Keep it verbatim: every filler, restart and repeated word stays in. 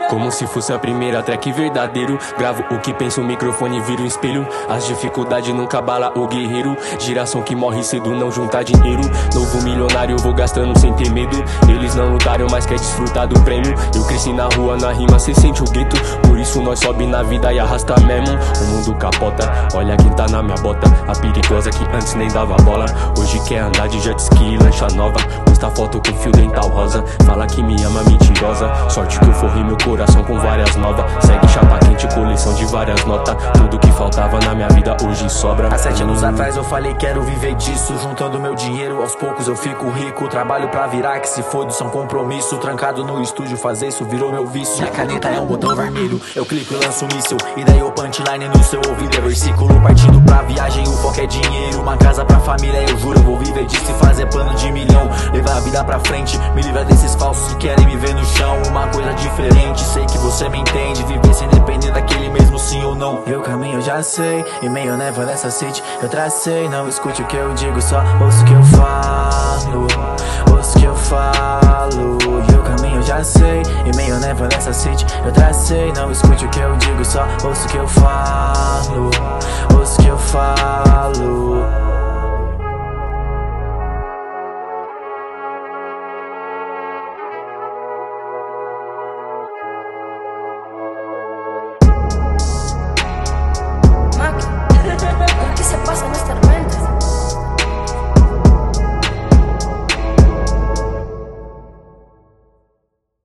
Como se fosse a primeira track verdadeiro. Gravo o que penso, o microfone vira um espelho. As dificuldades nunca abala o guerreiro. Geração que morre cedo, não junta dinheiro. Novo milionário, eu vou gastando sem ter medo. Eles não lutaram, mas quer desfrutar do prêmio. Eu cresci na rua, na rima, cê sente o gueto. Por isso nós sobe na vida e arrasta mesmo. O mundo capota, olha quem tá na minha bota. A perigosa que antes nem dava bola, hoje quer andar de jet ski e lancha nova. Posta foto com fio dental rosa. Fala que me ama, mentirosa. Sorte que eu forrei meu coração com várias novas. Segue chapa quente, coleção de várias notas. Tudo que faltava na minha vida hoje sobra. Há sete anos atrás eu falei quero viver disso. Juntando meu dinheiro, aos poucos eu fico rico. Trabalho pra virar, que se foda, são compromisso. Trancado no estúdio, fazer isso virou meu vício. Minha caneta é um botão vermelho, eu clico e lanço um míssil. E daí o punchline no seu ouvido é versículo. Partindo pra viagem, o foco é dinheiro. Uma casa pra família, eu juro, eu vou viver disso e fazer plano de milhão. Levar a vida pra frente, me livrar desses falsos que querem me ver no chão. Uma coisa diferente, sei que você me entende. Viver sem depender daquele mesmo sim ou não. E o caminho eu já sei, e meio never nessa city eu tracei. Não escute o que eu digo, só ouço o que eu falo. Ouço o que eu falo. E o caminho eu já sei, e meio never nessa city eu tracei. Não escute o que eu digo, só ouço o que eu falo. Ouço o que eu falo.